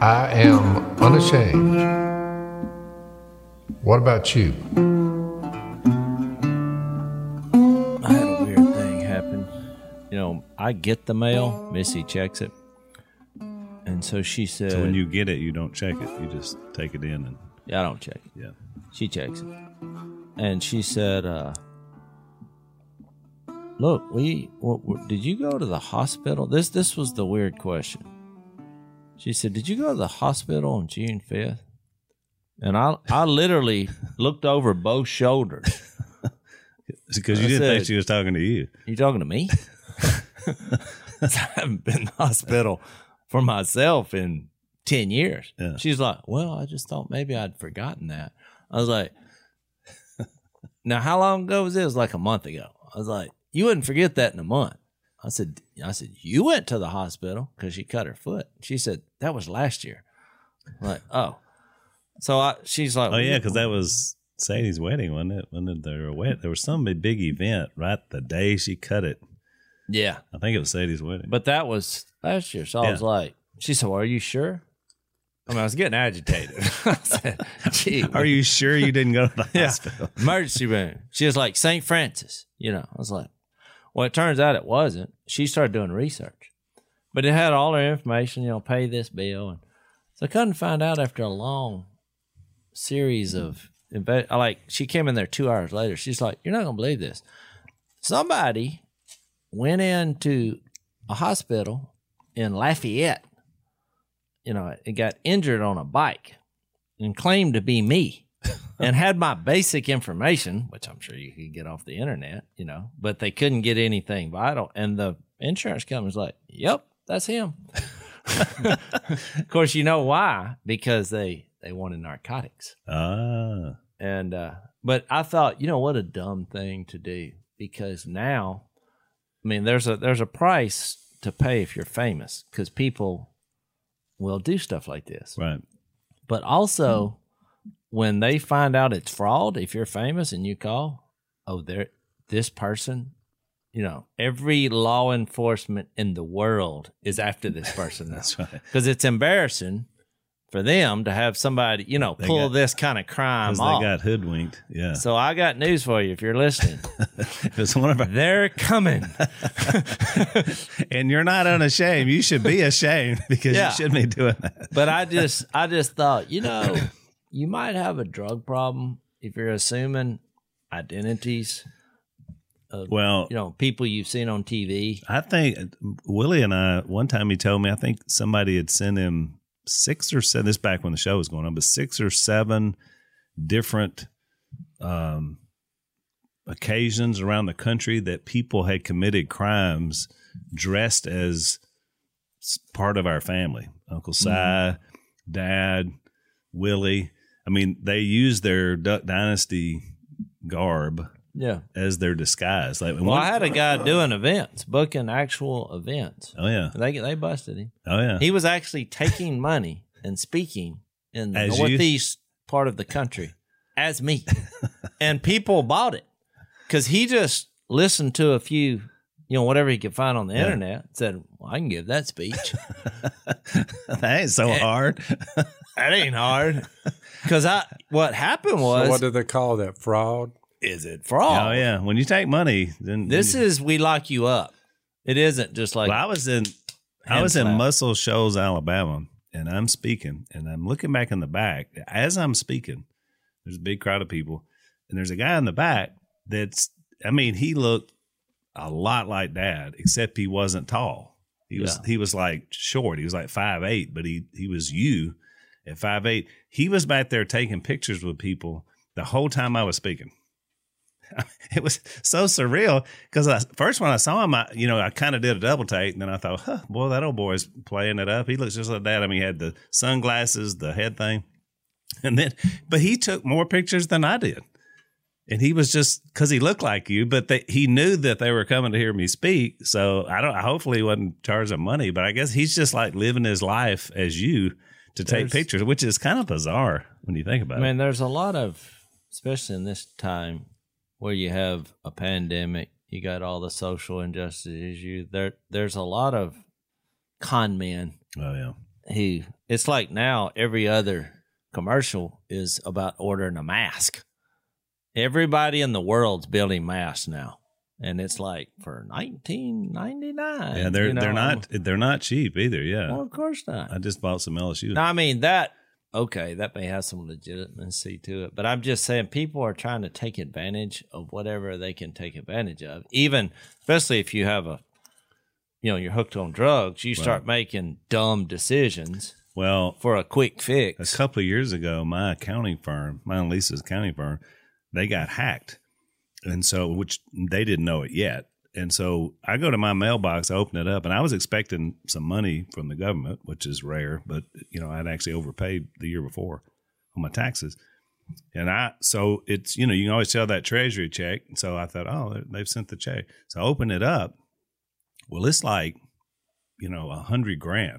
I am unashamed. What about you? I had a weird thing happen. You know, I get the mail. Missy checks it. And so she said... So when you get it, you don't check it. You just take it in and... Yeah, I don't check it. Yeah. She checks it. And she said, look, did you go to the hospital? This was the weird question. She said, did you go to the hospital on June 5th? And I literally looked over both shoulders. Because you didn't think she was talking to you. You talking to me? I haven't been in the hospital for myself in 10 years. Yeah. She's like, well, I just thought maybe I'd forgotten that. I was like, now how long ago was it? It was like a month ago. I was like, you wouldn't forget that in a month. I said, you went to the hospital because she cut her foot. She said, that was last year. I'm like, oh. So she's like, oh, yeah, because that was Sadie's wedding, wasn't it? There was some big event right the day she cut it. Yeah. I think it was Sadie's wedding. But that was last year. So I was like, she said, well, are you sure? I mean, I was getting agitated. I said, gee. Are you sure you didn't go to the hospital? Emergency room. She was like, St. Francis. You know, I was like, well, it turns out it wasn't. She started doing research. But it had all her information, you know, pay this bill. And so I couldn't find out after a long series of, she came in there 2 hours later. She's like, you're not going to believe this. Somebody went into a hospital in Lafayette. You know, it got injured on a bike and claimed to be me. And had my basic information, which I'm sure you could get off the internet, you know, but they couldn't get anything vital. And the insurance company's like, yep, that's him. Of course, you know why? Because they wanted narcotics. Ah. And, but I thought, you know, what a dumb thing to do, because now, I mean, there's a price to pay if you're famous, because people will do stuff like this. Right. But also, when they find out it's fraud, if you're famous and you call, this person, you know, every law enforcement in the world is after this person. That's right. Because it's embarrassing for them to have somebody, you know, pull this kind of crime off. They got hoodwinked. Yeah. So I got news for you if you're listening. It's one of our... They're coming. And you're not unashamed. You should be ashamed because you shouldn't be doing that. But I just thought, you know, you might have a drug problem if you're assuming identities of, you know, people you've seen on TV. I think Willie and I, one time he told me, I think somebody had sent him 6 or 7, this back when the show was going on, but 6 or 7 different occasions around the country that people had committed crimes dressed as part of our family. Uncle Si, Dad, Willie. I mean, they used their Duck Dynasty garb as their disguise. Like, I had a guy doing events, booking actual events. Oh, yeah. They busted him. Oh, yeah. He was actually taking money and speaking in the As northeast part of the country as me. And people bought it because he just listened to a few, you know, whatever he could find on the internet, said, well, I can give that speech. That ain't so hard. That ain't hard. Because what happened was... So what do they call that, fraud? Is it fraud? Oh, yeah. When you take money, then... we lock you up. It isn't just like... Well, I was in Muscle Shoals, Alabama, and I'm speaking, and I'm looking back in the back. As I'm speaking, there's a big crowd of people, and there's a guy in the back that's... I mean, he looked a lot like Dad, except he wasn't tall. He was like short. He was like 5'8", but he was you at 5'8". He was back there taking pictures with people the whole time I was speaking. It was so surreal because first when I saw him, I kind of did a double take, and then I thought, boy, that old boy's playing it up. He looks just like that. I mean, he had the sunglasses, the head thing, but he took more pictures than I did. And he was just because he looked like you, but he knew that they were coming to hear me speak. So hopefully he wasn't charging money, but I guess he's just like living his life as you to take pictures, which is kind of bizarre when you think about it. I mean, there's a lot of, especially in this time where you have a pandemic, you got all the social injustice issues. There's a lot of con men. Oh, yeah. it's like now every other commercial is about ordering a mask. Everybody in the world's building masks now. And it's like for $19.99. Yeah, they're not cheap either. Yeah, well, of course not. I just bought some LSU. No, I mean that may have some legitimacy to it, but I'm just saying people are trying to take advantage of whatever they can take advantage of. Even especially if you have you're hooked on drugs, you start making dumb decisions. Well, for a quick fix. A couple of years ago, my accounting firm, mine and Lisa's accounting firm, they got hacked. And so, which they didn't know it yet. And so I go to my mailbox, I open it up, and I was expecting some money from the government, which is rare, but I'd actually overpaid the year before on my taxes. And so it's, you can always tell that treasury check. And so I thought, oh, they've sent the check. So I open it up. Well, it's like, $100,000,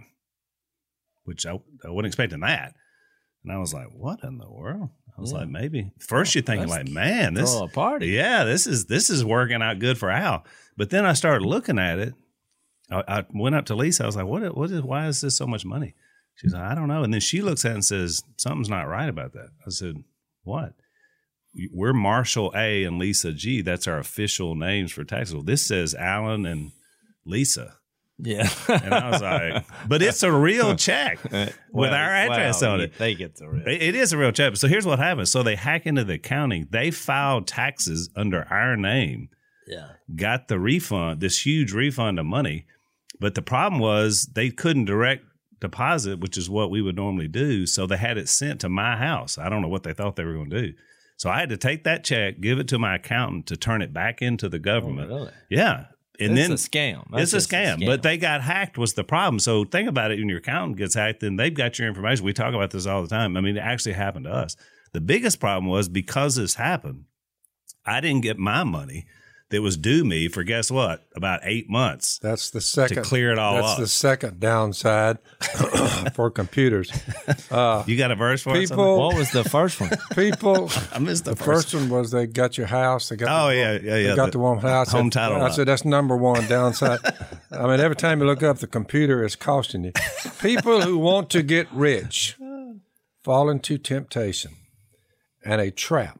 which I wasn't expecting that. And I was like, what in the world? I was like, maybe. First, you're thinking like, man, this a party. Yeah, this is working out good for Al. But then I started looking at it. I went up to Lisa. I was like, why is this so much money? She's like, I don't know. And then she looks at it and says, something's not right about that. I said, what? We're Marshall A and Lisa G. That's our official names for taxes. Well, this says Alan and Lisa. Yeah. And I was like, but it's a real check with our address on it. They get the real. It is a real check. So here's what happens. So they hack into the accounting. They filed taxes under our name. Yeah. Got the refund, this huge refund of money. But the problem was they couldn't direct deposit, which is what we would normally do. So they had it sent to my house. I don't know what they thought they were going to do. So I had to take that check, give it to my accountant to turn it back into the government. Oh, really? Yeah. And it's a scam. It's a scam, but they got hacked was the problem. So think about it. When your accountant gets hacked, then they've got your information. We talk about this all the time. I mean, it actually happened to us. The biggest problem was because this happened, I didn't get my money that was due me for, guess what, about 8 months. That's the second. To clear it all up. That's the second downside for computers. You got a verse for us? What was the first one? People. I missed the first one was they got your house. They got They got the one house. Home title. I said that's number one downside. I mean, every time you look up, the computer is costing you. People who want to get rich fall into temptation and a trap.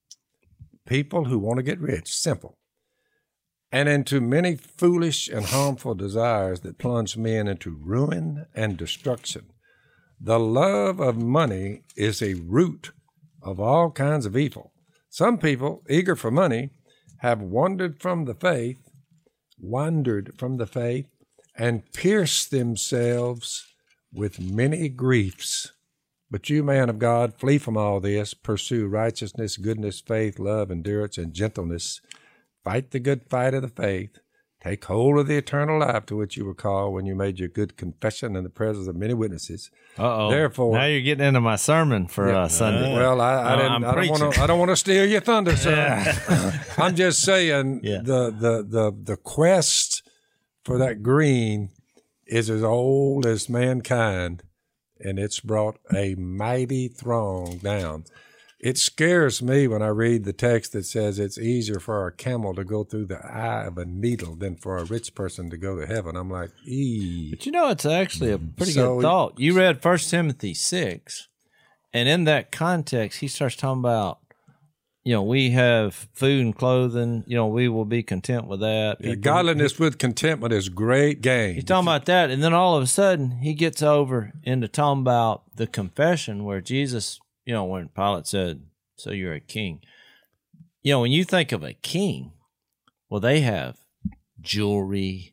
People who want to get rich, simple. And into many foolish and harmful desires that plunge men into ruin and destruction. The love of money is a root of all kinds of evil. Some people, eager for money, have wandered from the faith, and pierced themselves with many griefs. But you, man of God, flee from all this, pursue righteousness, goodness, faith, love, endurance, and gentleness. Fight the good fight of the faith. Take hold of the eternal life to which you were called when you made your good confession in the presence of many witnesses. Therefore, now you're getting into my sermon for Sunday. Well, I don't want to steal your thunder, sir. I'm just saying the quest for that green is as old as mankind, and it's brought a mighty throng down. It scares me when I read the text that says it's easier for a camel to go through the eye of a needle than for a rich person to go to heaven. I'm like, eee. But it's actually a pretty good thought. You read 1 Timothy 6, and in that context, he starts talking about, we have food and clothing, we will be content with that. Yeah, godliness with contentment is great gain. He's talking about that, and then all of a sudden, he gets over into talking about the confession where Jesus, when Pilate said, so you're a king. When you think of a king, well, they have jewelry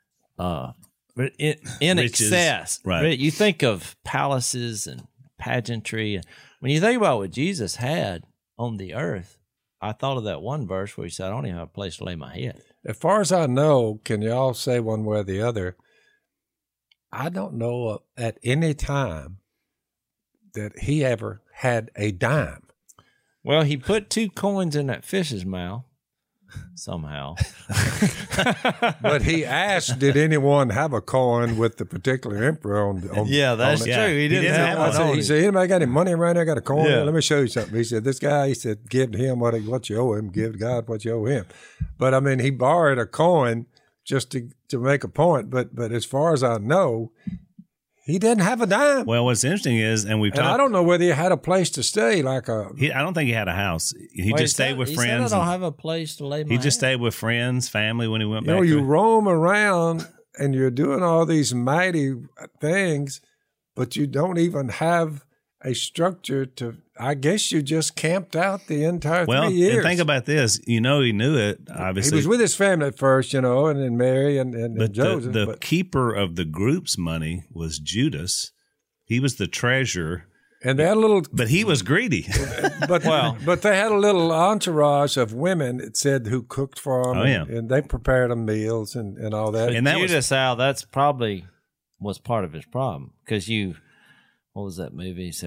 in excess. Right. You think of palaces and pageantry. When you think about what Jesus had on the earth, I thought of that one verse where he said, I don't even have a place to lay my head. As far as I know, can you all say one way or the other, I don't know at any time that he ever had a dime. Well, he put 2 coins in that fish's mouth somehow. But he asked, did anyone have a coin with the particular emperor on yeah, that's true. He didn't have one. He said, anybody got any money around there? Got a coin? Yeah. Let me show you something. He said, this guy, he said, give him what you owe him. Give God what you owe him. But, I mean, he borrowed a coin just to make a point. But as far as I know, He didn't have a dime. Well, what's interesting is, and we've And I talked. don't know whether he had a place to stay, like a. I don't think he had a house. He Well, just stayed with he friends. Said, I don't have a place to lay my He just head. stayed with friends, family when he went You back. know, you to, roam around and you're doing all these mighty things, but you don't even have a structure to. I guess you just camped out the entire 3 years. and think about this. You know, he knew it. Obviously, He was with his family at first, and then Mary and but Joseph. the keeper of the group's money was Judas. He was the treasurer, and they had a little. but he was greedy. But they had a little entourage of women. It said who cooked for them. Oh, yeah. and they prepared them meals and all that. And that was- Judas, Al, that's probably was part of his problem because what was that movie? He said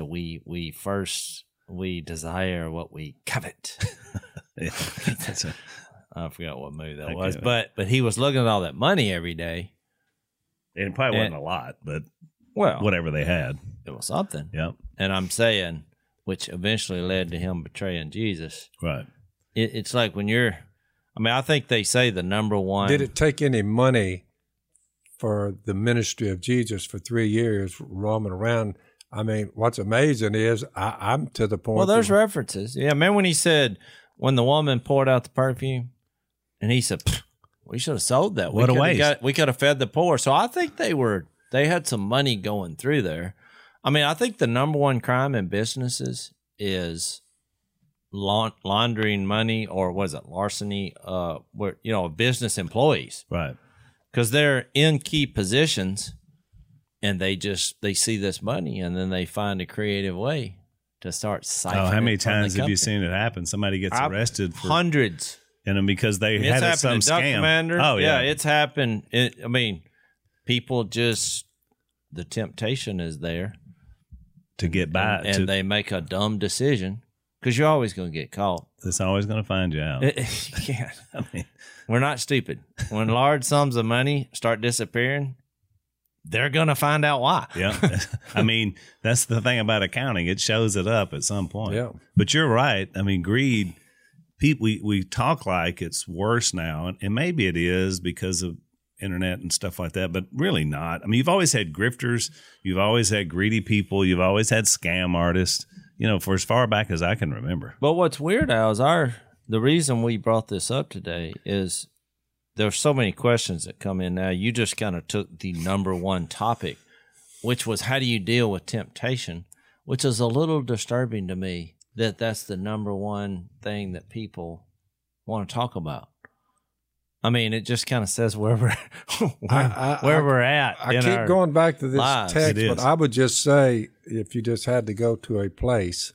we desire what we covet. Yeah. I forgot what movie that Okay. was, but he was looking at all that money every day. It probably wasn't a lot, but Well, whatever they had. it was something. Yep. And I'm saying, which eventually led to him betraying Jesus. Right. It's like when you're. I mean, I think they say the number one. Did it take any money for the ministry of Jesus for 3 years roaming around? I mean, what's amazing is I'm to the point. Well, there's that- references. Yeah, remember when he said when the woman poured out the perfume, and he said, "We should have sold that. What a waste. We could have fed the poor." So I think they had some money going through there. I mean, I think the number one crime in businesses is laundering money, or was it larceny? Business employees, Right. because they're in key positions. And they see this money, and then they find a creative way to start siphoning. Oh, how many it from the times have you company. seen it happen? Somebody gets arrested for Hundreds. and then because they It's had happened some to Duck scam. Commander. Oh yeah. It's happened. People just the temptation is there to get by. and they make a dumb decision because you're always going to get caught. It's always going to find you out. You can't. I mean, We're not stupid. When large sums of money start disappearing, they're going to find out why. yeah. I mean, that's the thing about accounting. It shows it up at some point. Yeah. But you're right. I mean, greed, people, we talk like it's worse now, and maybe it is because of internet and stuff like that, but really not. I mean, you've always had grifters. You've always had greedy people. You've always had scam artists, for as far back as I can remember. But what's weird, Al, is the reason we brought this up today is there's so many questions that come in now. You just kind of took the number one topic, which was how do you deal with temptation, which is a little disturbing to me that that's the number one thing that people want to talk about. I mean, it just kind of says where we're at. I in keep our going back to this lives. text, It but is. I would just say if you just had to go to a place,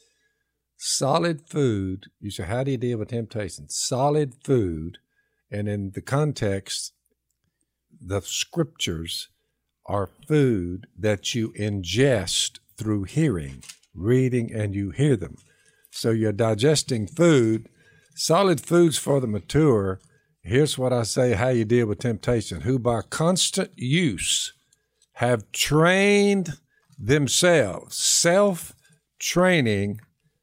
solid food, you say, how do you deal with temptation? Solid food, and in the context, the scriptures are food that you ingest through hearing, reading, and you hear them. So you're digesting food. Solid foods for the mature. Here's what I say, how you deal with temptation. Who by constant use have trained themselves, self-training,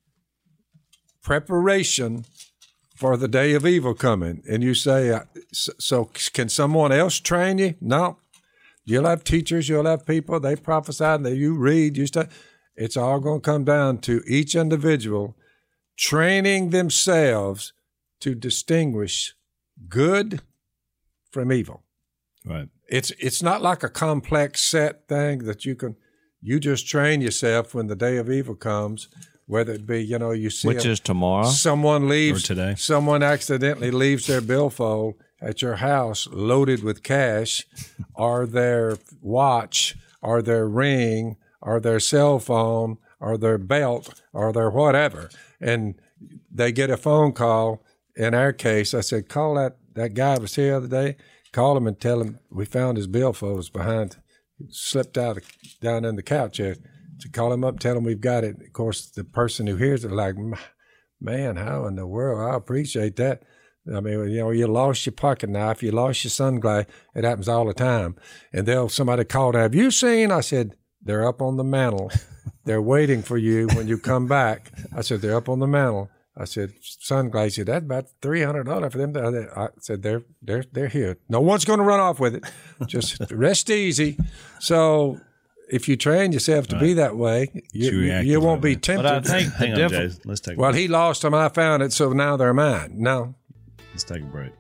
preparation for the day of evil coming. And you say, so can someone else train you? No. You'll have teachers, you'll have people, they prophesy, and you read, you study. It's all going to come down to each individual training themselves to distinguish good from evil. Right. It's not like a complex set thing that you just train yourself when the day of evil comes, whether it be, you see which is tomorrow. someone leaves, Or today. someone accidentally leaves their billfold at your house loaded with cash, or their watch, or their ring, or their cell phone, or their belt, or their whatever. And they get a phone call. In our case, I said, call that guy was here the other day. Call him and tell him we found his billfold was behind, slipped out down in the couch here. To call him up, tell him we've got it. Of course, the person who hears it like, man, how in the world? I appreciate that. I mean, you lost your pocket knife, you lost your sunglass. It happens all the time. And somebody called, have you seen? I said, they're up on the mantle. They're waiting for you when you come back. I said, they're up on the mantle. I said, sunglasses, that's about $300 for them. I said, they're here. No one's going to run off with it. Just rest easy. So if you train yourself to be that way, you won't be tempted. But I think Hang on, Jay. Let's take a break. he lost them, I found it, so now they're mine. No. Let's take a break.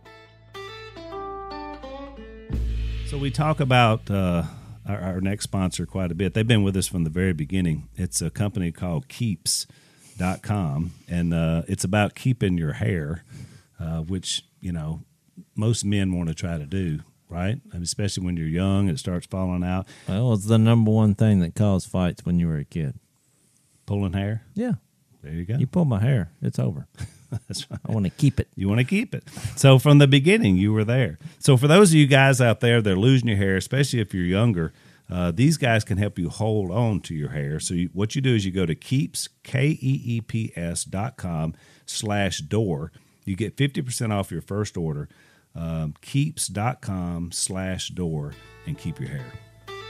So we talk about our next sponsor quite a bit. They've been with us from the very beginning. It's a company called Keeps.com, and it's about keeping your hair, which, most men want to try to do, right? I mean, especially when you're young, it starts falling out. Well, it's the number one thing that caused fights when you were a kid. Pulling hair? Yeah. There you go. You pull my hair, it's over. That's right. I want to keep it. You want to keep it. So from the beginning, you were there. So for those of you guys out there that are losing your hair, especially if you're younger, these guys can help you hold on to your hair. So what you do is you go to Keeps, KEEPS.com/door. You get 50% off your first order. Keeps.com/door, and keep your hair.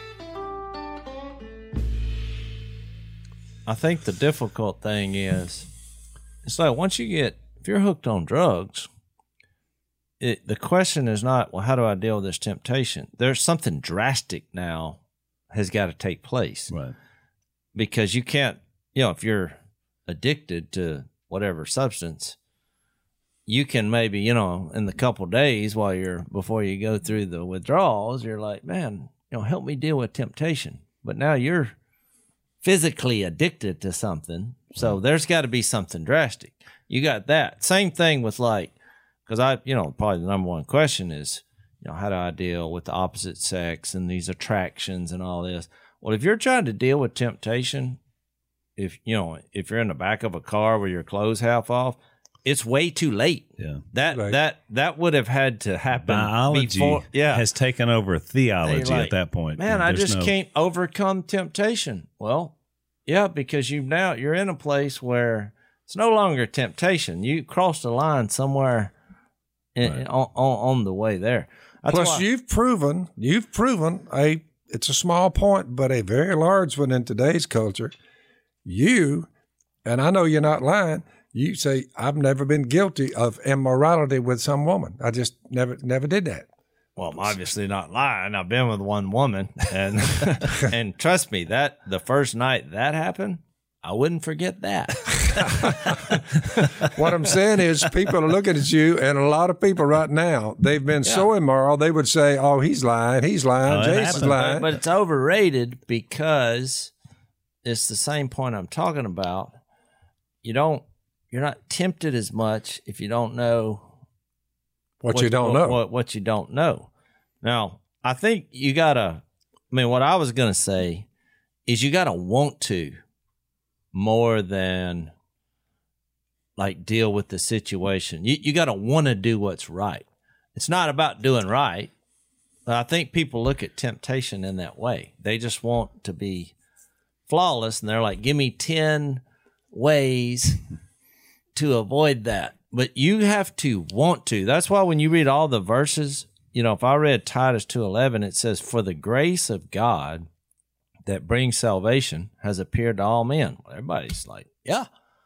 I think the difficult thing is, it's like once if you're hooked on drugs, the question is not, well, how do I deal with this temptation? There's something drastic now has got to take place. Right. Because you can't, if you're addicted to whatever substance, you can maybe, in the couple days before you go through the withdrawals, you're like, man, help me deal with temptation. But now you're physically addicted to something. So there's got to be something drastic. You got that. Same thing with because probably the number one question is, how do I deal with the opposite sex and these attractions and all this? Well, if you're trying to deal with temptation, if you're in the back of a car with your clothes half off, it's way too late. Yeah. That would have had to happen Biology before. Yeah. has taken over theology at that point. Man, I just can't overcome temptation. Well, yeah, because you're in a place where it's no longer temptation. You crossed the line somewhere on the way there. Plus, you've proven it's a small point, but a very large one in today's culture. And I know you're not lying, you say, I've never been guilty of immorality with some woman. I just never did that. Well, I'm obviously not lying. I've been with one woman, and and trust me, that the first night that happened, I wouldn't forget that. What I'm saying is people are looking at you, and a lot of people right now, they've been so immoral, they would say, oh, he's lying, Jason's lying. But it's overrated because it's the same point I'm talking about. You're not tempted as much if you don't know what you don't know. Now, I think what I was going to say is you got to want to more than deal with the situation. You got to want to do what's right. It's not about doing right. But I think people look at temptation in that way. They just want to be flawless, and they're like, give me 10 ways to avoid that. But you have to want to. That's why when you read all the verses, if I read Titus 2:11, it says, for the grace of God that brings salvation has appeared to all men. Well, everybody's like, yeah.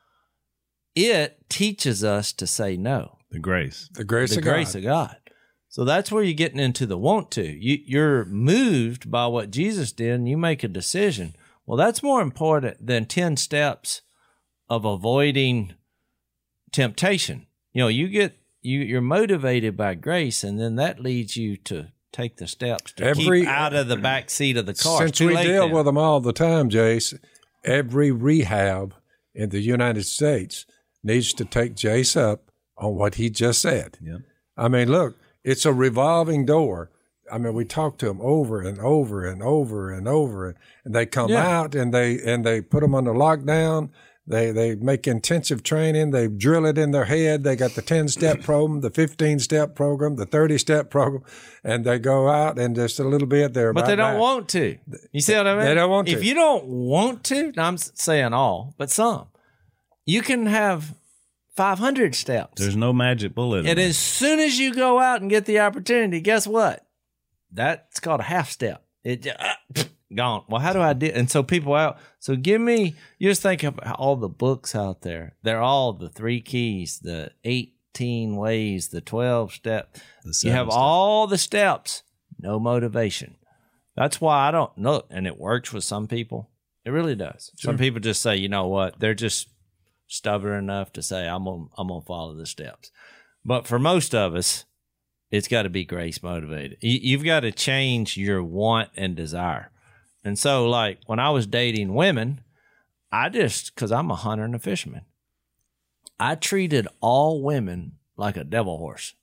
It teaches us to say no. The grace of God. So that's where you're getting into the want to. You're moved by what Jesus did, and you make a decision. Well, that's more important than 10 steps of avoiding temptation. You're motivated by grace, and then that leads you to take the steps to keep out of the back seat of the car. Since we deal with them all the time, Jace, every rehab in the United States needs to take Jace up on what he just said. Yeah. I mean, look, it's a revolving door. I mean, we talk to them over and over and over and over, and they come out and they put them under lockdown. They make intensive training. They drill it in their head. They got the 10-step program, the 15-step program, the 30-step program, and they go out and just a little bit there. But they don't want to. You see what I mean? They don't want to. If you don't want to, I'm saying all, but some, you can have 500 steps. There's no magic bullet. And as soon as you go out and get the opportunity, guess what? That's called a half step. It gone. Well, how do I do? And so people out. So you just think of all the books out there. They're all the 3 keys, the 18 ways, the 12 step. You have all the steps, no motivation. That's why I don't know. And it works with some people. It really does. Sure. Some people just say, you know what? They're just stubborn enough to say, I'm gonna follow the steps. But for most of us, it's got to be grace motivated. You've got to change your want and desire. And so, like, when I was dating women, because I'm a hunter and a fisherman, I treated all women like a devil horse.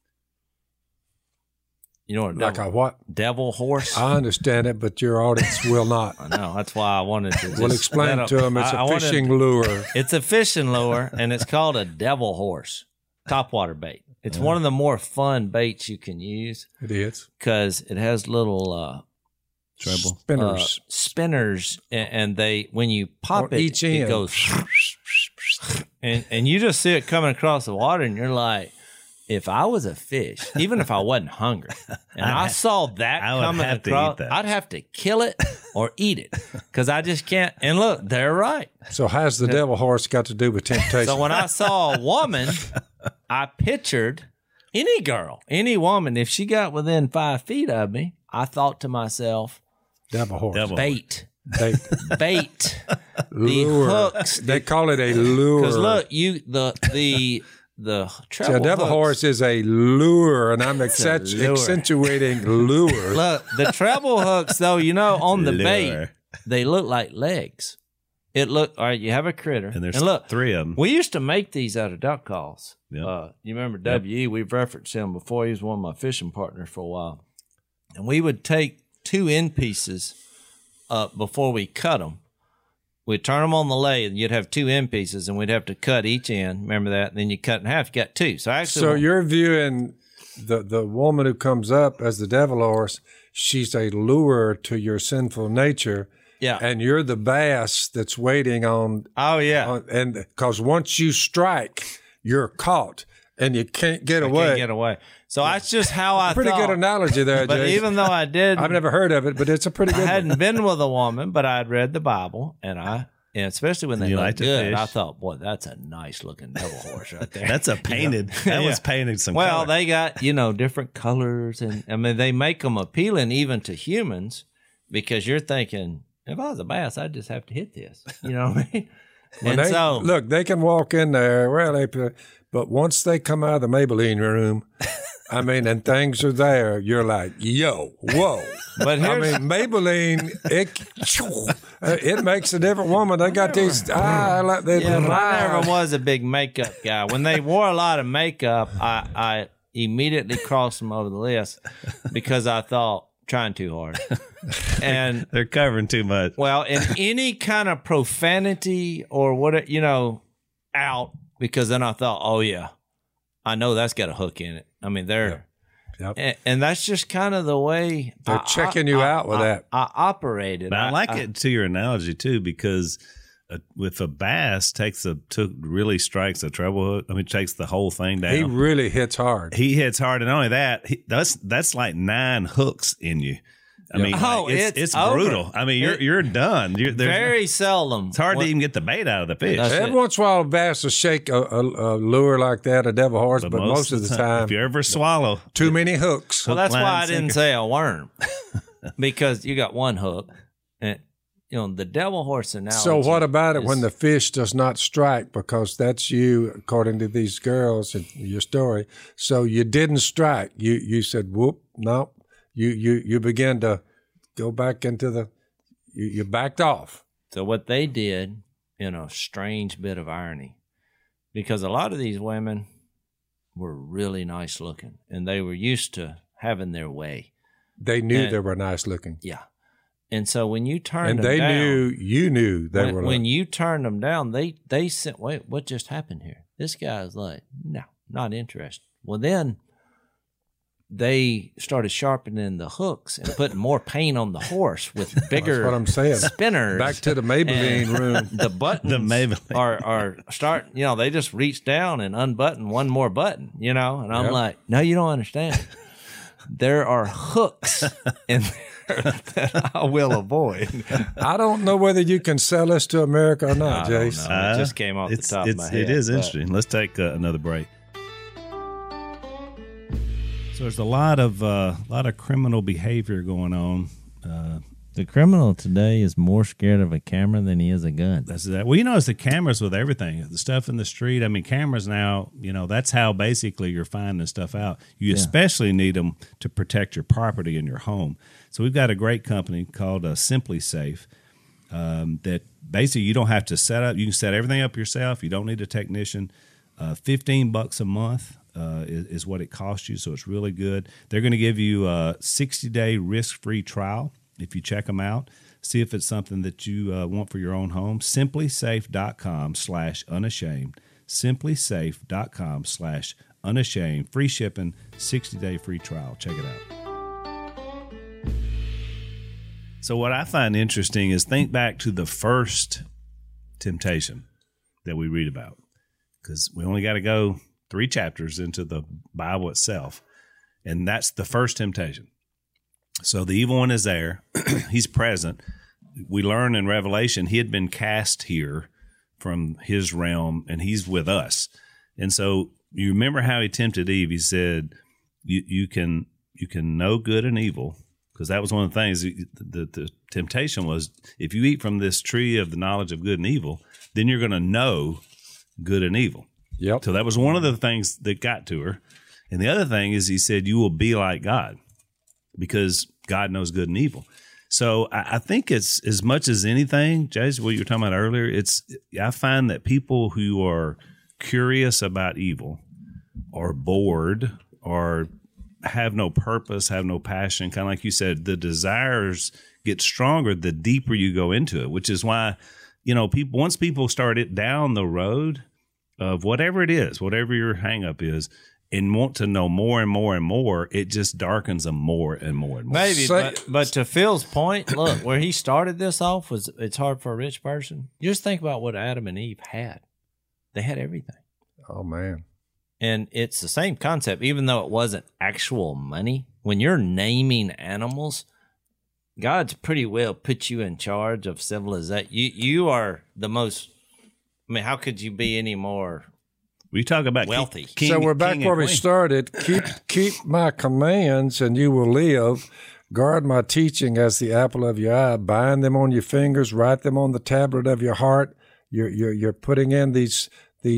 You know what? Like a what? Devil horse. I understand it, but your audience will not. I know. That's why I wanted to. We'll explain to them it's a fishing lure. It's a fishing lure, and it's called a devil horse topwater bait. It's one of the more fun baits you can use. It is. Because it has little spinners, and they, when you pop it, each it end goes, and you just see it coming across the water, and you're like, if I was a fish, even if I wasn't hungry, and I saw that coming across, I'd have to kill it or eat it because I just can't. And look, they're right. So how's the devil horse got to do with temptation? So when I saw a woman, I pictured any girl, any woman, if she got within 5 feet of me, I thought to myself, devil horse. Bait. Bait. Lure. The hooks. They call it a lure. Because look, the treble a devil hooks, horse is a lure, and I'm accentuating lure. Look, the treble hooks, though, on the bait, they look like legs. All right, you have a critter. And there's look, 3 of them. We used to make these out of duck calls. Yep. You remember W.E.? We've referenced him before. He was one of my fishing partners for a while. And we would take 2 end pieces before we cut them. We'd turn them on the lathe, and you'd have 2 end pieces, and we'd have to cut each end. Remember that? And then you cut in half. You got 2. So you're viewing the woman who comes up as the devil horse. She's a lure to your sinful nature. Yeah. And you're the bass that's waiting on. Oh, yeah. And because once you strike, you're caught, and you can't get away. Can't get away. So that's just how I pretty thought. Good analogy there, But Jason. even though I did, I've never heard of it, but it's a pretty good I hadn't been with a woman, but I'd read the Bible, and especially when they looked good, I thought, boy, that's a nice looking devil horse right there. That's a painted. That was painted some Well, color. they got, different colors, and I mean, they make them appealing even to humans because you're thinking, if I was a bass, I'd just have to hit this. You know what I mean? Look, they can walk in there, but once they come out of the Maybelline room, I mean, and things are there, you're like, yo, whoa. But Maybelline, it makes a different woman. They got these I never was a big makeup guy. When they wore a lot of makeup, I immediately crossed them over the list because I thought, trying too hard. And they're covering too much. Well, and any kind of profanity or what, out, because then I thought, oh, yeah, I know that's got a hook in it. I mean, they're, and that's just kind of the way they're checking you out with that. I operated. But I like it to your analogy too, because if a bass really strikes a treble hook, I mean, takes the whole thing down. He really hits hard. He hits hard, and not only that, that's like 9 hooks in you. I mean, it's brutal. I mean, you're done. Very seldom. It's hard to even get the bait out of the fish. Every once in a while, a bass will shake a lure like that, a devil horse, but most of the time, if you ever swallow too many hooks. Well, that's why I didn't say a worm, because you got 1 hook, and the devil horse analogy. So what about it when the fish does not strike? Because that's you, according to these girls in your story. So you didn't strike. You said, whoop, no. You began to go back into you backed off. So what they did, strange bit of irony, because a lot of these women were really nice looking, and they were used to having their way. They knew they were nice looking. Yeah. And so when you turned them down. And you knew they were. When you turned them down, they said, wait, what just happened here? This guy's like, no, not interested. Well, then they started sharpening the hooks and putting more paint on the horse with bigger That's what I'm saying. Spinners. Back to the Maybelline room. The buttons are they just reach down and unbutton one more button, and I'm like, no, you don't understand. There are hooks in there that I will avoid. I don't know whether you can sell this to America or not, Jace. It just came off the top of my head. It is interesting. Let's take another break. So there's a lot of criminal behavior going on The criminal today is more scared of a camera than he is a gun. That's that. Well, it's the cameras with everything. The stuff in the street. I mean, cameras now, that's how basically you're finding stuff out. You especially need them to protect your property and your home. So we've got a great company called Simply Safe that basically you don't have to set up. You can set everything up yourself. You don't need a technician. $15 a month is what it costs you, so it's really good. They're going to give you a 60-day risk-free trial. If you check them out, see if it's something that you want for your own home. SimplySafe.com/unashamed. SimplySafe.com/unashamed. Free shipping, 60-day free trial. Check it out. So what I find interesting is think back to the first temptation that we read about, because we only got to go 3 chapters into the Bible itself, and that's the first temptation. So the evil one is there. He's present. We learn in Revelation he had been cast here from his realm, and he's with us. And so you remember how he tempted Eve. He said, you can know good and evil, because that was one of the things. The temptation was, if you eat from this tree of the knowledge of good and evil, then you're going to know good and evil. Yep. So that was one of the things that got to her. And the other thing is he said, you will be like God, because God knows good and evil. So I think it's, as much as anything, Jason, what you were talking about earlier, I find that people who are curious about evil or bored or have no purpose, have no passion, kind of like you said, the desires get stronger the deeper you go into it, which is why, once people start it down the road of whatever it is, whatever your hang up is, and want to know more and more and more, it just darkens them more and more and more. Maybe, but to Phil's point, look, where he started this off was it's hard for a rich person. Just think about what Adam and Eve had. They had everything. Oh, man. And it's the same concept, even though it wasn't actual money. When you're naming animals, God's pretty well put you in charge of civilization. You are the most, how could you be any more we talk about wealthy? So we're back where we started. Keep my commands and you will live. Guard my teaching as the apple of your eye. Bind them on your fingers. Write them on the tablet of your heart. You're putting in these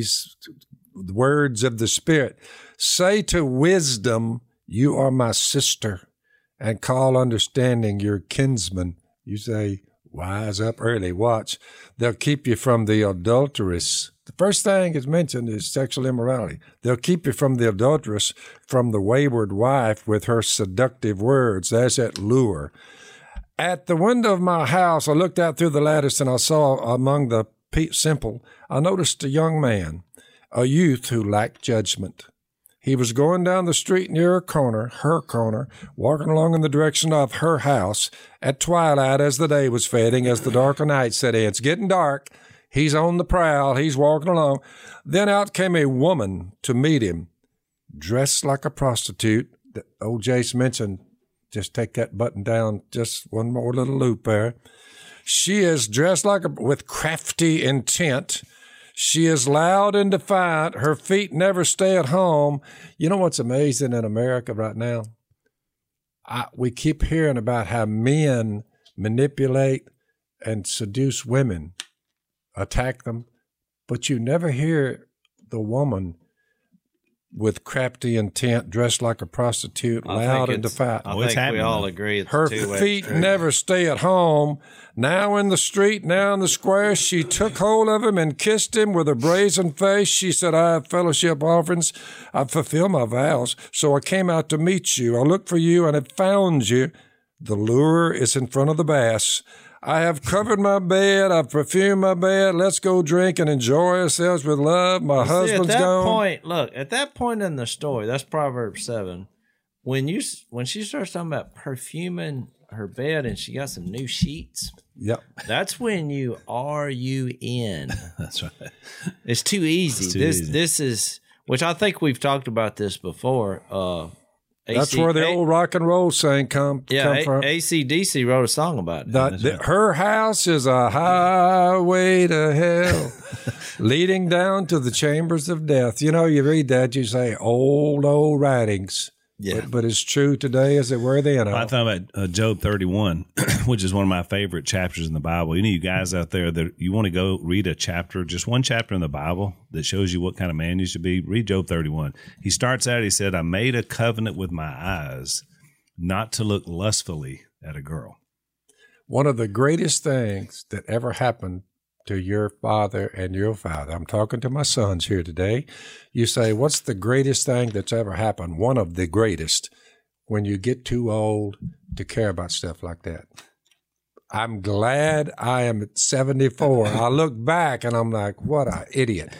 words of the Spirit. Say to wisdom, you are my sister, and call understanding your kinsman. You say, wise up early. Watch. They'll keep you from the adulteress. The first thing is mentioned is sexual immorality. They'll keep you from the adulteress, from the wayward wife with her seductive words. There's that lure. At the window of my house, I looked out through the lattice and I saw among the simple, I noticed a young man, a youth who lacked judgment. He was going down the street near her corner, walking along in the direction of her house at twilight as the day was fading, as the darker night set in. It's getting dark. He's on the prowl. He's walking along. Then out came a woman to meet him, dressed like a prostitute. Old Jace mentioned, just take that button down, just one more little loop there. She is dressed with crafty intent. She is loud and defiant. Her feet never stay at home. You know what's amazing in America right now? We keep hearing about how men manipulate and seduce women, attack them, but you never hear the woman with crafty intent, dressed like a prostitute, loud and defiant. I think we all agree. Her feet never stay at home. Now in the street, now in the square, she took hold of him and kissed him with a brazen face. She said, I have fellowship offerings. I've fulfilled my vows. So I came out to meet you. I looked for you and have found you. The lure is in front of the bass. I have covered my bed. I've perfumed my bed. Let's go drink and enjoy ourselves with love. My husband's gone. At that point in the story, that's Proverbs 7. When she starts talking about perfuming her bed and she got some new sheets. Yep. That's when you in. That's right. It's too easy. This is, which I think we've talked about this before. That's where the old rock and roll saying come from. AC/DC wrote a song about it. Her house is a highway to hell, leading down to the chambers of death. You know, you read that, you say, old writings. Yeah. But it's true today as it were then. I thought about Job 31, which is one of my favorite chapters in the Bible. You guys out there that you want to go read a chapter, just one chapter in the Bible that shows you what kind of man you should be, read Job 31. He starts out, he said, I made a covenant with my eyes not to look lustfully at a girl. One of the greatest things that ever happened to your father and your father. I'm talking to my sons here today. You say, what's the greatest thing that's ever happened? One of the greatest, when you get too old to care about stuff like that. I'm glad I am at 74. I look back and I'm like, what an idiot.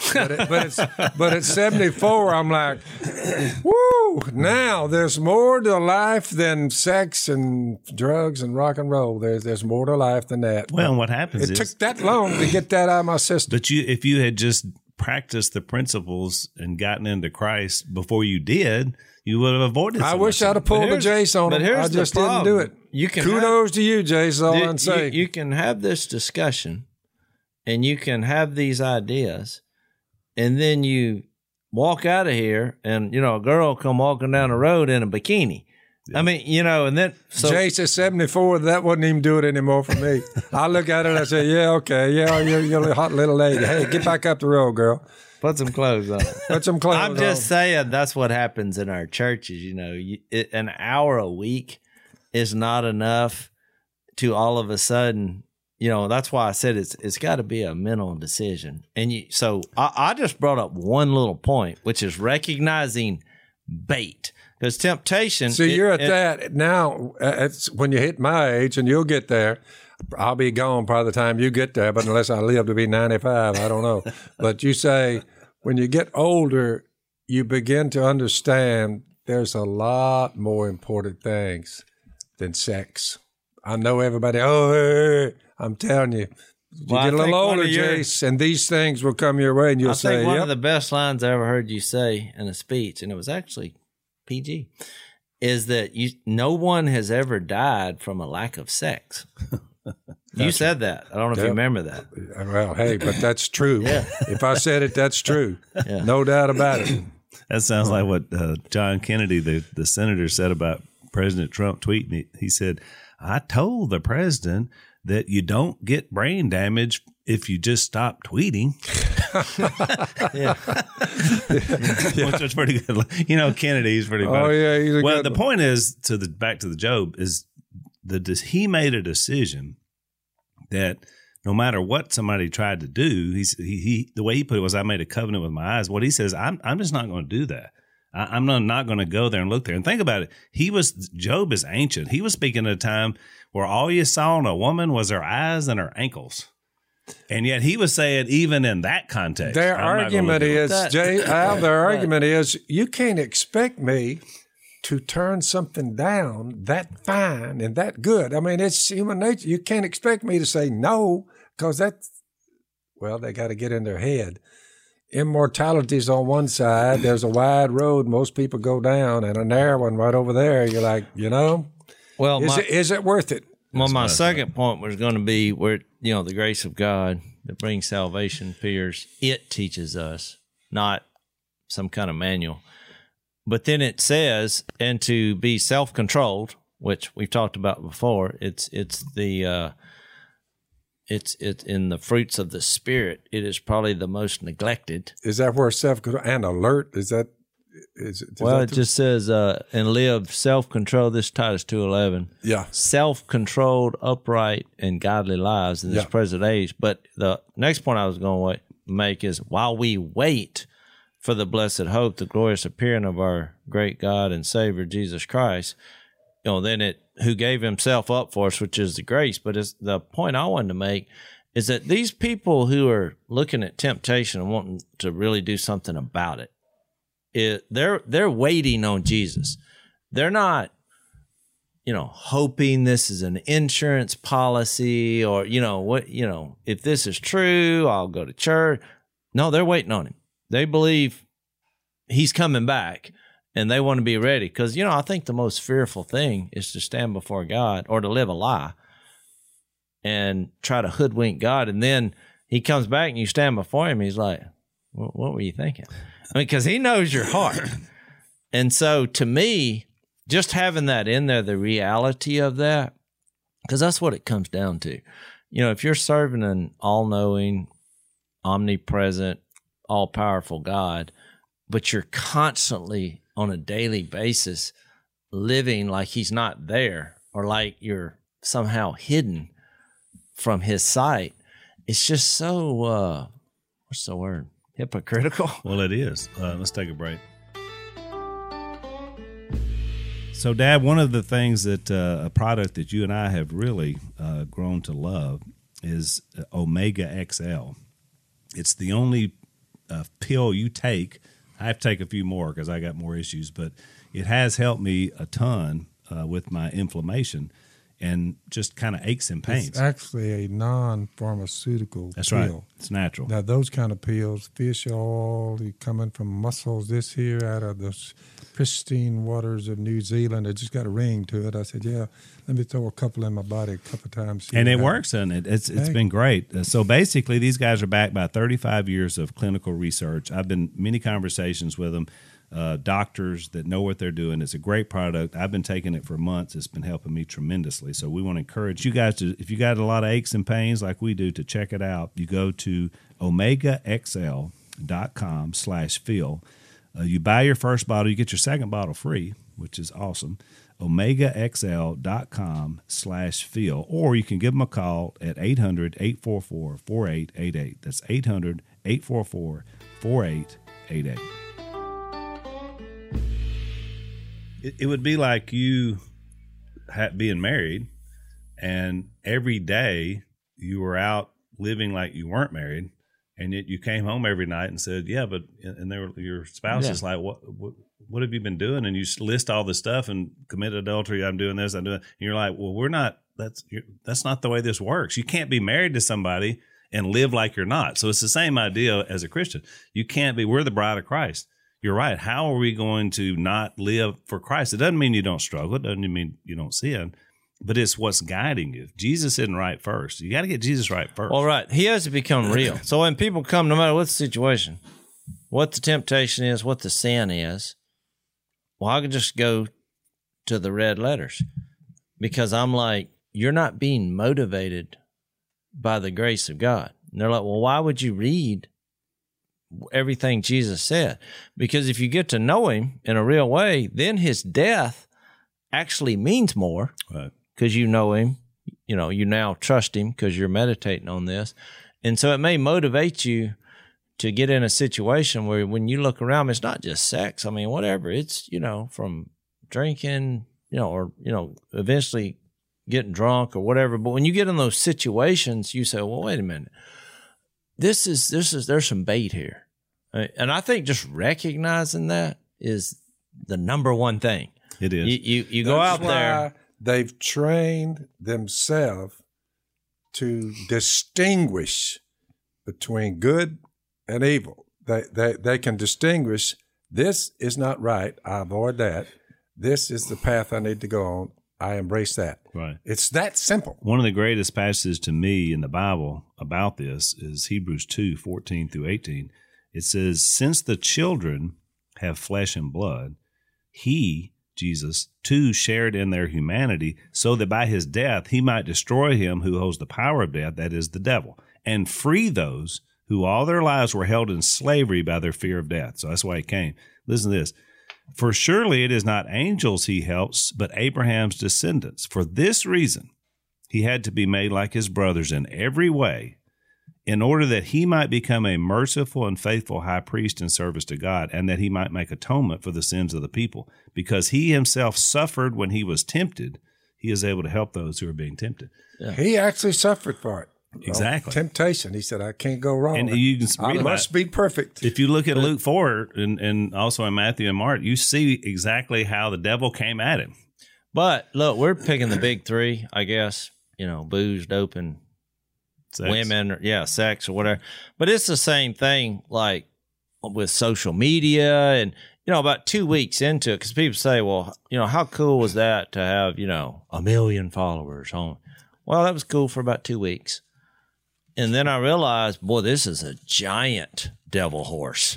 But at 74, I'm like, woo, now there's more to life than sex and drugs and rock and roll. There's more to life than that. Well, what happens it took that long to get that out of my system. But if you had just practiced the principles and gotten into Christ before you did, you would have avoided I wish I'd have pulled a Jace on him. I just didn't do it. Kudos to you, Jace, all I'm saying. You can have this discussion and you can have these ideas, and then you walk out of here and, a girl come walking down the road in a bikini. Yeah. I mean, and then... So, Jace at 74, that wouldn't even do it anymore for me. I look at it and I say, yeah, okay, yeah, you're a hot little lady. Hey, get back up the road, girl. Put some clothes on. Put some clothes on. I'm just saying that's what happens in our churches, an hour a week is not enough to all of a sudden... that's why I said it's got to be a mental decision. And so I just brought up one little point, which is recognizing bait. Because temptation... See, you're at that now. It's when you hit my age, and you'll get there. I'll be gone by the time you get there, but unless I live to be 95, I don't know. But you say, when you get older, you begin to understand there's a lot more important things than sex. I know everybody, hey, I'm telling you, you get a little older, Jace, and these things will come your way, and you'll say, I think one of the best lines I ever heard you say in a speech, and it was actually PG, is that no one has ever died from a lack of sex. You said that. I don't know if you remember that. Well, hey, but that's true. Yeah. If I said it, that's true. Yeah. No doubt about it. That sounds like what John Kennedy, the senator, said about President Trump tweeting. He said, I told the president that you don't get brain damage if you just stop tweeting. Which was pretty good. Kennedy's pretty good. Oh, yeah. He's a good the point is, back to the Job, is he made a decision that no matter what somebody tried to do, he the way he put it was, I made a covenant with my eyes. What he says, I'm just not going to do that. I'm not going to go there and look there. And think about it. Job is ancient. He was speaking at a time where all you saw in a woman was her eyes and her ankles. And yet he was saying, even in that context, their argument is, their argument is, you can't expect me to turn something down that fine and that good. I mean, it's human nature. You can't expect me to say no, because they got to get in their head. Immortality's on one side. There's a wide road most people go down, and a narrow one right over there. You're like, well, is it worth it? Well, my second point was going to be where, the grace of God that brings salvation appears. It teaches us, not some kind of manual. But then it says, and to be self-controlled, which we've talked about before. It's in the fruits of the Spirit. It is probably the most neglected. Is that where self-control and alert? It just says, and live self-control. This is Titus 2:11. Yeah. Self-controlled, upright, and godly lives in this present age. But the next point I was going to make is, while we wait for the blessed hope, the glorious appearing of our great God and Savior, Jesus Christ, who gave himself up for us, which is the grace. But the point I wanted to make is that these people who are looking at temptation and wanting to really do something about it, they're waiting on Jesus. They're not, hoping this is an insurance policy or, if this is true, I'll go to church. No, they're waiting on him. They believe he's coming back, and they want to be ready. Because, I think the most fearful thing is to stand before God or to live a lie and try to hoodwink God. And then he comes back and you stand before him. He's like, what were you thinking? I mean, because he knows your heart. And so to me, just having that in there, the reality of that, because that's what it comes down to. You know, if you're serving an all-knowing, omnipresent, all-powerful God, but you're constantly on a daily basis living like he's not there or like you're somehow hidden from his sight, it's just so, what's the word? Hypocritical. Well, it is. Let's take a break. So, Dad, one of the things that a product that you and I have really grown to love is Omega XL. It's the only pill you take. I have to take a few more because I got more issues, but it has helped me a ton with my inflammation and just kind of aches and pains. It's actually a non-pharmaceutical That's pill. right. It's natural. Now, those kind of pills, fish oil, coming from mussels, this here out of the pristine waters of New Zealand, it just got a ring to it. I said, yeah, let me throw a couple in my body a couple times. And it works, and it's been great. So basically, these guys are backed by 35 years of clinical research. I've been many conversations with them. Doctors that know what they're doing. It's a great product. I've been taking it for months. It's been helping me tremendously. So we want to encourage you guys to, if you got a lot of aches and pains like we do, to check it out. You go to OmegaXL.com/Phil. You buy your first bottle, you get your second bottle free, which is awesome. OmegaXL.com/Phil. Or you can give them a call at 800-844-4888. That's 800-844-4888. It would be like you being married, and every day you were out living like you weren't married, and yet you came home every night and said, "Yeah, but," and your spouse is like, "What have you been doing?" And you list all this stuff and committed adultery. I'm doing this. I'm doing. And you're like, "Well, we're not. That's not the way this works. You can't be married to somebody and live like you're not." So it's the same idea as a Christian. You can't be. We're the bride of Christ. You're right. How are we going to not live for Christ? It doesn't mean you don't struggle. It doesn't mean you don't sin, but it's what's guiding you. If Jesus isn't right first, you got to get Jesus right first. Well, right. He has to become real. So when people come, no matter what the situation, what the temptation is, what the sin is, well, I can just go to the red letters because I'm like, you're not being motivated by the grace of God. And they're like, well, why would you read everything Jesus said? Because if you get to know him in a real way, then his death actually means more because you know him. You know, you now trust him because you're meditating on this. And so it may motivate you to get in a situation where when you look around, it's not just sex. I mean, whatever. It's, you know, from drinking, you know, or, you know, eventually getting drunk or whatever. But when you get in those situations, you say, well, wait a minute. There's some bait here. And I think just recognizing that is the number one thing. It is. You go out there. They've trained themselves to distinguish between good and evil. They can distinguish, this is not right, I avoid that. This is the path I need to go on. I embrace that. Right. It's that simple. One of the greatest passages to me in the Bible about this is Hebrews 2:14-18. It says, since the children have flesh and blood, he, Jesus, too shared in their humanity, so that by his death he might destroy him who holds the power of death, that is the devil, and free those who all their lives were held in slavery by their fear of death. So that's why he came. Listen to this. For surely it is not angels he helps, but Abraham's descendants. For this reason, he had to be made like his brothers in every way, in order that he might become a merciful and faithful high priest in service to God, and that he might make atonement for the sins of the people. Because he himself suffered when he was tempted, he is able to help those who are being tempted. Yeah. He actually suffered for it. Exactly. Temptation. He said, I can't go wrong. And you can I must be perfect. If you look at Luke 4 and also in Matthew and Mark, you see exactly how the devil came at him. But look, we're picking the big three, I guess, you know, booze, dope, and women, sex or whatever. But it's the same thing like with social media and, you know, about 2 weeks into it, because people say, well, you know, how cool was that to have, you know, 1 million followers on? Well, that was cool for about 2 weeks. And then I realized, boy, this is a giant devil horse.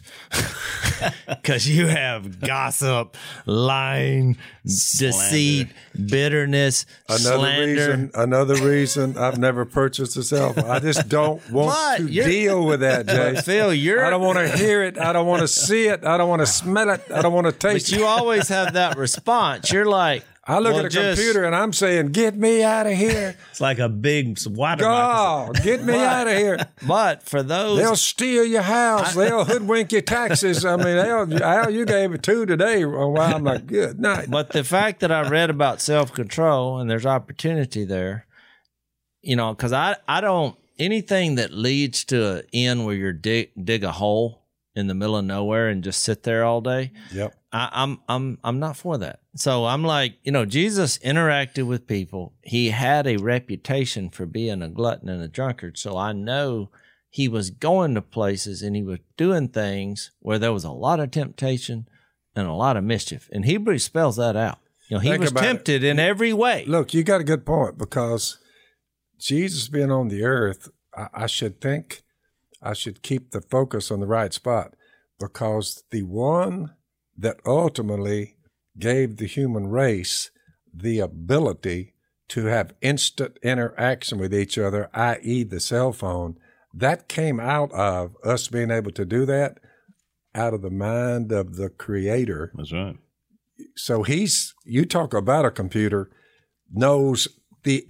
Because you have gossip, lying, deceit, bitterness, slander. Another reason I've never purchased a cell phone. I just don't want to deal with that, Jay. Phil, I don't want to hear it. I don't want to see it. I don't want to smell it. I don't want to taste it. But you always have that response. You're like, I look at a computer and I'm saying, get me out of here. It's like a big water. God, get me out of here. But for those. They'll steal your house. They'll hoodwink your taxes. I mean, you gave it 2 today. Well, I'm like, good night. But the fact that I read about self-control and there's opportunity there, because I don't, anything that leads to an end where you're dig a hole in the middle of nowhere and just sit there all day. Yep. I'm not for that. So I'm like, Jesus interacted with people. He had a reputation for being a glutton and a drunkard. So I know he was going to places and he was doing things where there was a lot of temptation and a lot of mischief. And Hebrews spells that out. He was tempted in every way. Look, you got a good point, because Jesus being on the earth, I should think I should keep the focus on the right spot, because the one that ultimately gave the human race the ability to have instant interaction with each other, i.e. the cell phone, that came out of us being able to do that out of the mind of the Creator. That's right. So you talk about a computer, knows the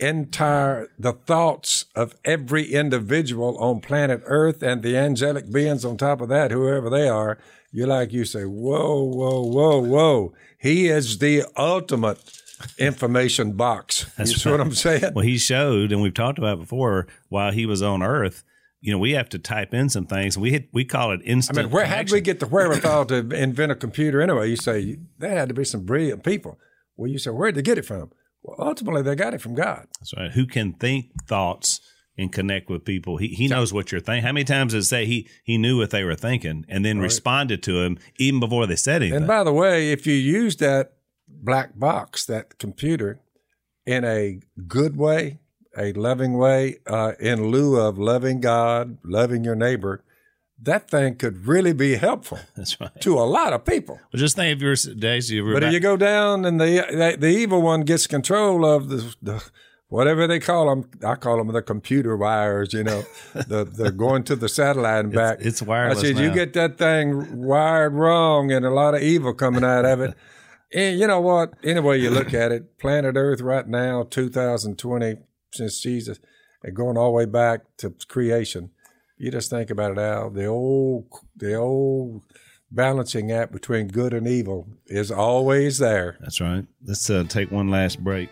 thoughts of every individual on planet Earth and the angelic beings on top of that, whoever they are. You say, whoa, whoa, whoa, whoa. He is the ultimate information box. That's what I'm saying? Well, he showed, and we've talked about it before, while he was on Earth, we have to type in some things. We call it instant. How did we get the wherewithal to invent a computer anyway? You say, there had to be some brilliant people. Well, you say, where'd they get it from? Well, ultimately, they got it from God. That's right. Who can think thoughts and connect with people. He knows what you're thinking. How many times does it say he knew what they were thinking and then responded to him even before they said anything? And by the way, if you use that black box, that computer, in a good way, a loving way, in lieu of loving God, loving your neighbor, that thing could really be helpful. That's right. To a lot of people. Well, just think of your days. But if you go down and the evil one gets control of the whatever they call them, I call them the computer wires, they're going to the satellite and back. It's wireless. I said, you get that thing wired wrong and a lot of evil coming out of it. And you know what? Any way you look at it, planet Earth right now, 2020, since Jesus, and going all the way back to creation, you just think about it, Al, the old balancing act between good and evil is always there. That's right. Let's take one last break.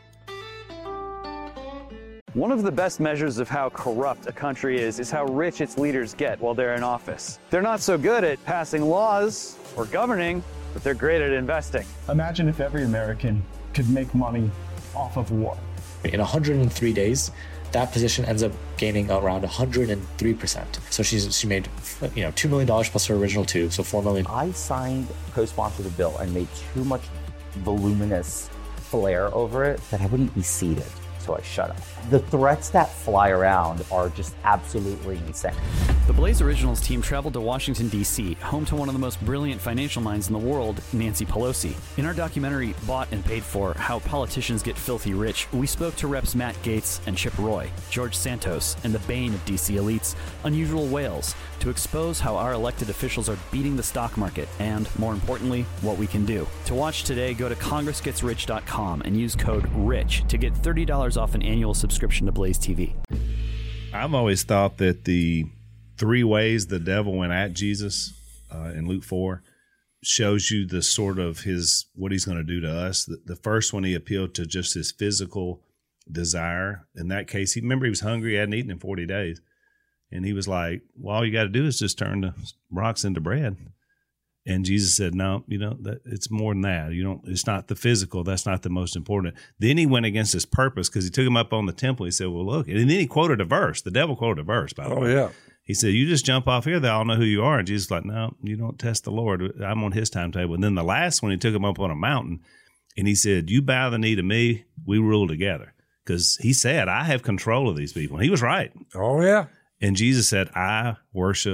One of the best measures of how corrupt a country is how rich its leaders get while they're in office. They're not so good at passing laws or governing, but they're great at investing. Imagine if every American could make money off of war. In 103 days, that position ends up gaining around 103%. So she made $2 million plus her original $2 million, so $4 million. I signed, co-sponsored a bill and made too much voluminous flair over it that I wouldn't be seated. So I shut up. The threats that fly around are just absolutely insane. The Blaze Originals team traveled to Washington, D.C., home to one of the most brilliant financial minds in the world, Nancy Pelosi. In our documentary, Bought and Paid For, How Politicians Get Filthy Rich, we spoke to Reps Matt Gaetz and Chip Roy, George Santos, and the bane of D.C. elites, Unusual Whales, to expose how our elected officials are beating the stock market and, more importantly, what we can do. To watch today, go to congressgetsrich.com and use code RICH to get $30 off an annual subscription to Blaze TV. I've always thought that the 3 ways the devil went at Jesus in Luke 4 shows you the sort of what he's going to do to us. The first one, he appealed to just his physical desire. In that case, he was hungry, he hadn't eaten in 40 days. And he was like, well, all you got to do is just turn the rocks into bread. And Jesus said, no, that it's more than that. It's not the physical. That's not the most important. Then he went against his purpose because he took him up on the temple. He said, well, look. And then he quoted a verse. The devil quoted a verse, by the way. Oh, yeah. He said, you just jump off here. They all know who you are. And Jesus was like, no, you don't test the Lord. I'm on his timetable. And then the last one, he took him up on a mountain. And he said, you bow the knee to me. We rule together. Because he said, I have control of these people. And he was right. Oh, yeah. And Jesus said, I worship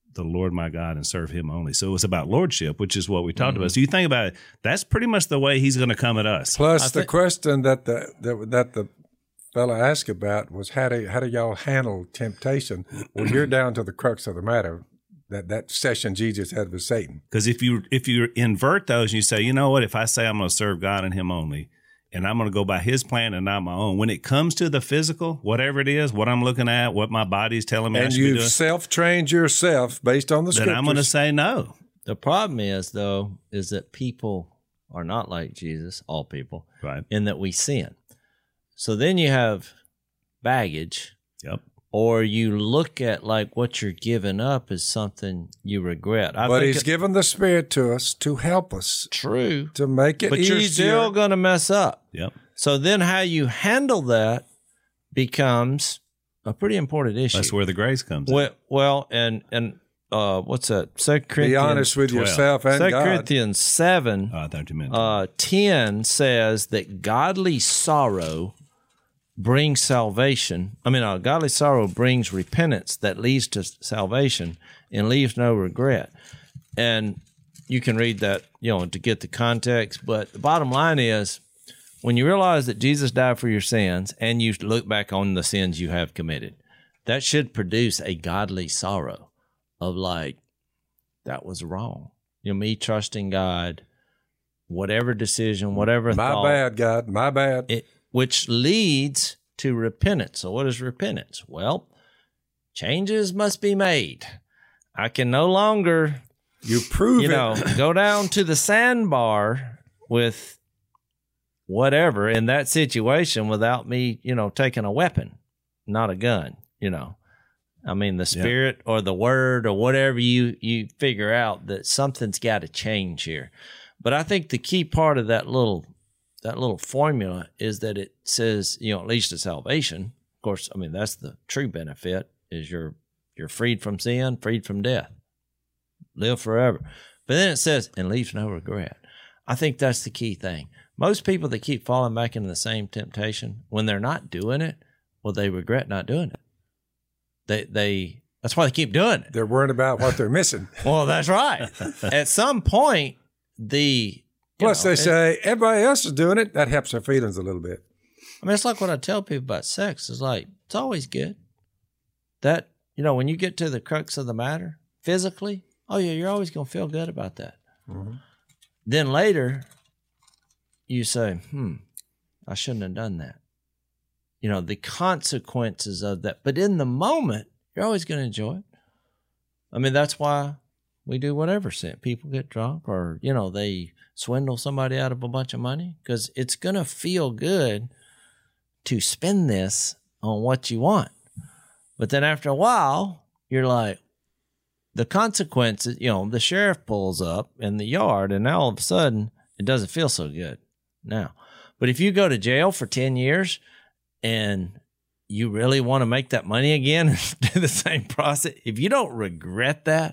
the Lord my God and serve him only. So it was about lordship, which is what we talked about. So you think about it, that's pretty much the way he's going to come at us. Plus, the question that the fellow asked about was how do y'all handle temptation? Well, you're down to the crux of the matter. That session Jesus had with Satan. Because if you invert those and you say, you know what, if I say I'm going to serve God and him only, and I'm going to go by his plan and not my own, when it comes to the physical, whatever it is, what I'm looking at, what my body's telling me I should be doing. And you've self-trained yourself based on the scriptures. Then I'm going to say no. The problem is, though, is that people are not like Jesus, all people, right? In that we sin. So then you have baggage. Yep. Or you look at like what you're giving up as something you regret. But he's given the Spirit to us to help us. True. To make it easier. But you're still going to mess up. Yep. So then how you handle that becomes a pretty important issue. That's where the grace comes in. Well, and what's that? 2 Corinthians. Be honest with 12. yourself and 2 God. Corinthians 7, I thought you meant 10 says that godly sorrow brings salvation. Godly sorrow brings repentance that leads to salvation and leaves no regret. And you can read that, to get the context. But the bottom line is, when you realize that Jesus died for your sins and you look back on the sins you have committed, that should produce a godly sorrow of like, that was wrong. Me trusting God, whatever decision, whatever thought. My bad, God, my bad. Which leads to repentance. So what is repentance? Well, changes must be made. I can no longer, go down to the sandbar with whatever in that situation without me, taking a weapon, not a gun, the Spirit or the Word or whatever you figure out that something's got to change here. But I think the key part of that little formula is that it says, it leads to salvation. Of course, that's the true benefit is you're freed from sin, freed from death, live forever. But then it says, and leaves no regret. I think that's the key thing. Most people that keep falling back into the same temptation, when they're not doing it, well, they regret not doing it. That's why they keep doing it. They're worried about what they're missing. Well, that's right. At some point, Plus, they say everybody else is doing it. That helps their feelings a little bit. It's like what I tell people about sex. It's like, it's always good. That, when you get to the crux of the matter, physically, oh, yeah, you're always going to feel good about that. Mm-hmm. Then later, you say, I shouldn't have done that. The consequences of that. But in the moment, you're always going to enjoy it. That's why we do whatever sin. People get drunk or, they swindle somebody out of a bunch of money because it's going to feel good to spend this on what you want. But then after a while, you're like, the consequences, the sheriff pulls up in the yard and now all of a sudden it doesn't feel so good now. But if you go to jail for 10 years and you really want to make that money again and do the same process, if you don't regret that,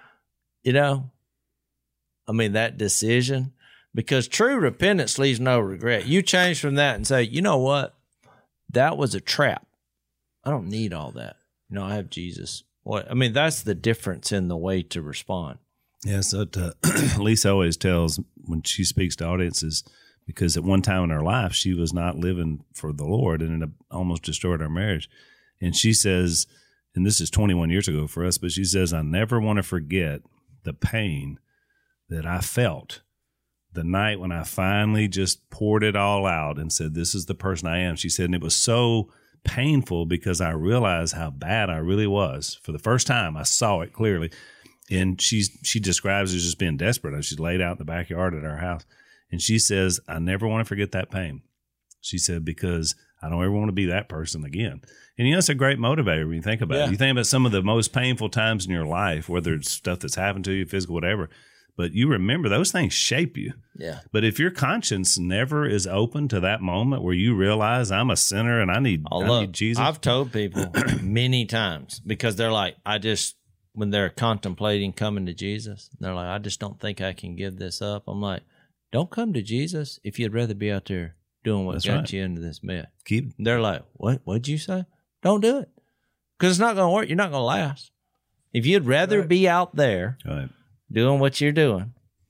that decision, because true repentance leaves no regret. You change from that and say, you know what? That was a trap. I don't need all that. I have Jesus. That's the difference in the way to respond. Yeah, so Lisa always tells when she speaks to audiences, because at one time in her life, she was not living for the Lord and it almost destroyed our marriage. And she says, and this is 21 years ago for us, but she says, I never want to forget the pain that I felt the night when I finally just poured it all out and said, this is the person I am. She said, and it was so painful because I realized how bad I really was. For the first time, I saw it clearly. And she describes it as just being desperate. She's laid out in the backyard at our house. And she says, I never want to forget that pain. She said, because I don't ever want to be that person again. And, it's a great motivator when you think about it. You think about some of the most painful times in your life, whether it's stuff that's happened to you, physical, whatever, but you remember those things shape you. Yeah. But if your conscience never is open to that moment where you realize I'm a sinner and I need Jesus. I've told people many times because they're like, when they're contemplating coming to Jesus, they're like, I just don't think I can give this up. I'm like, don't come to Jesus if you'd rather be out there doing what got you into this mess. They're like, what'd you say? Don't do it. Because it's not going to work. You're not going to last. If you'd rather be out there Right. doing what you're doing,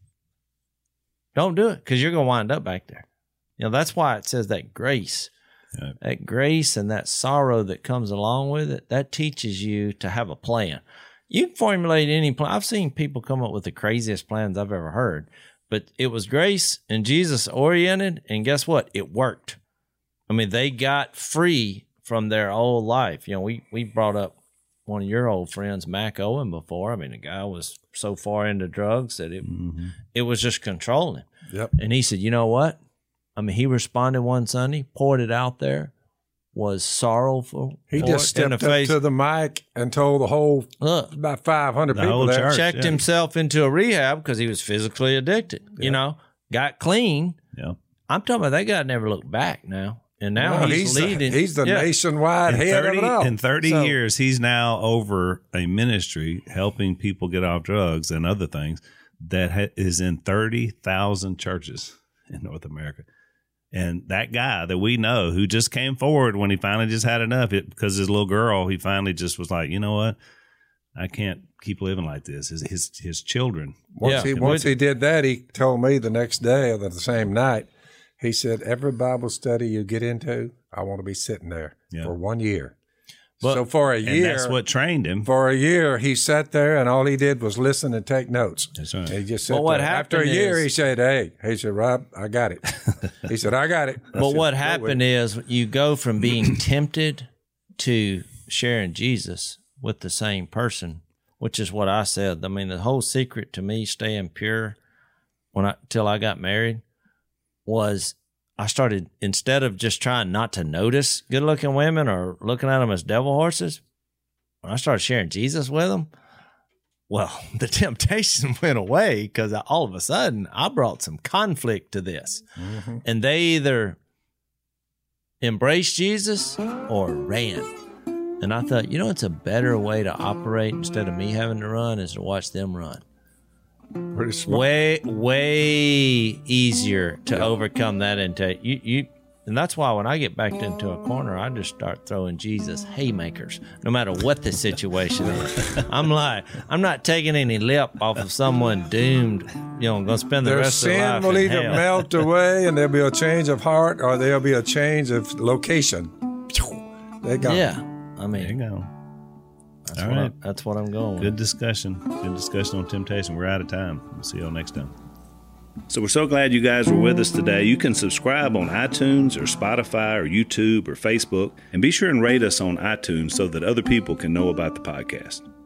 don't do it, because you're going to wind up back there. That's why it says that grace. Right. That grace and that sorrow that comes along with it, that teaches you to have a plan. You can formulate any plan. I've seen people come up with the craziest plans I've ever heard, but it was grace and Jesus oriented, and guess what? It worked. I mean, they got free from their old life. We brought up one of your old friends, Mac Owen, before. I mean, the guy was so far into drugs that it was just controlling. Yep. And he said, you know what? I mean, he responded one Sunday, poured it out there, was sorrowful. He just stepped up to the mic and told the whole, about 500 people there. Checked himself into a rehab because he was physically addicted, got clean. Yeah. I'm talking about that guy never looked back now. And now he's leading. He's the nationwide head of it all. In 30 years, he's now over a ministry helping people get off drugs and other things that is in 30,000 churches in North America. And that guy that we know who just came forward when he finally just had enough, because his little girl, he finally just was like, you know what? I can't keep living like this. His children. Once he did that, he told me the next day or the same night, he said, every Bible study you get into, I want to be sitting there for 1 year. So for a year. And that's what trained him. For a year, he sat there and all he did was listen and take notes. That's right. And he just sat there. After a year, he said, Rob, I got it. He said, I got it. But what happened is you go from being tempted to sharing Jesus with the same person, which is what I said. I mean, the whole secret to me staying pure till I got married was I started, instead of just trying not to notice good-looking women or looking at them as devil horses, when I started sharing Jesus with them, well, the temptation went away because all of a sudden I brought some conflict to this. Mm-hmm. And they either embraced Jesus or ran. And I thought, it's a better way to operate instead of me having to run is to watch them run. Pretty smart. Way easier to overcome that intake. And that's why when I get backed into a corner, I just start throwing Jesus haymakers, no matter what the situation is. I'm not taking any lip off of someone doomed, going to spend the rest of their life in hell. Their sin will either hell. melt away and there'll be a change of heart, or there'll be a change of location. They're gone. Yeah. I mean, there you go. That's what I'm going with. Good discussion. Good discussion on temptation. We're out of time. We'll see y'all next time. So we're so glad you guys were with us today. You can subscribe on iTunes or Spotify or YouTube or Facebook, and be sure and rate us on iTunes so that other people can know about the podcast.